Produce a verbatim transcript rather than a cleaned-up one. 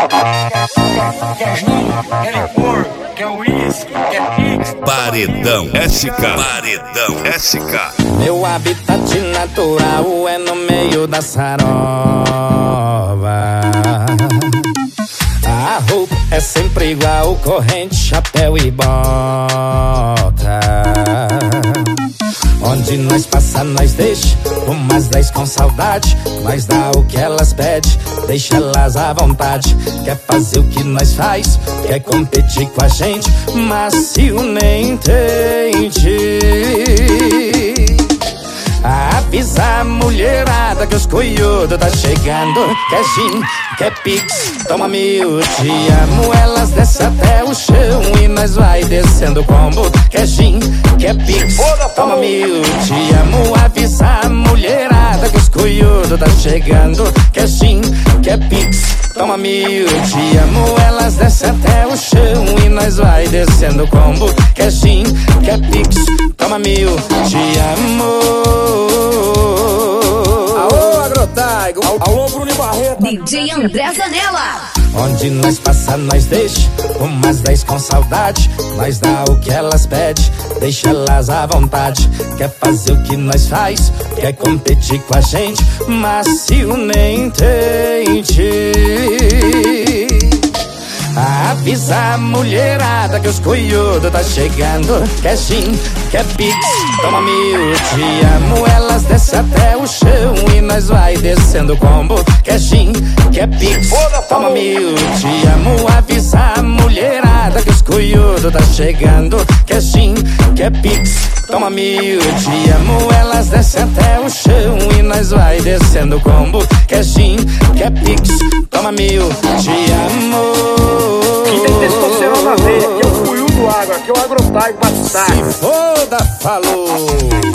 Quer gin, quer licor, quer uísque, quer pix. Paredão S K. Paredão S K. Meu habitat natural é no meio da sarova. A roupa é sempre igual, corrente, chapéu e bota. Onde nós passa, nós deixa umas dez com saudade. Nós dá o que elas pedem, deixa elas à vontade. Quer fazer o que nós faz, quer competir com a gente, macio nem entende. Avisa a mulherada que os cunhudos tá chegando. Quer gin, quer pix, toma mil, te amo. Elas descem até o chão e nós vai descendo o combo. Quer gin, quer pix, toma mil, te amo. Avisa a mulherada que os cunhudos tá chegando. Quer gin, quer pix, toma mil, te amo. Elas descem até o chão e nós vai descendo o combo. Quer gin, quer pix, toma mil, te amo. Alô, Agrotaigo. Alô, Bruno Barreto. D J André Zanella. Onde nós passa, nós deixa umas dez com saudade. Nós dá o que elas pedem, deixa elas à vontade. Quer fazer o que nós faz, quer competir com a gente, macio nem entende. Avisa a mulherada que os cunhudos tá chegando. Quer gin, quer pix, toma mil, te amo. Elas descem até o chão e nós vai descendo o combo. Quer gin, quer pix, toma mil, te amo. Avisa a mulherada que os cunhudos tá chegando. Quer gin, quer pix, toma mil, te amo. Elas descem até o chão e nós vai descendo o combo. Quer gin, quer pix, toma mil, te amo. Quem tem testosterona na veia, aqui é o Cuiu do Agro, aqui é o Agrotaigo Batistar. Se foda, falou!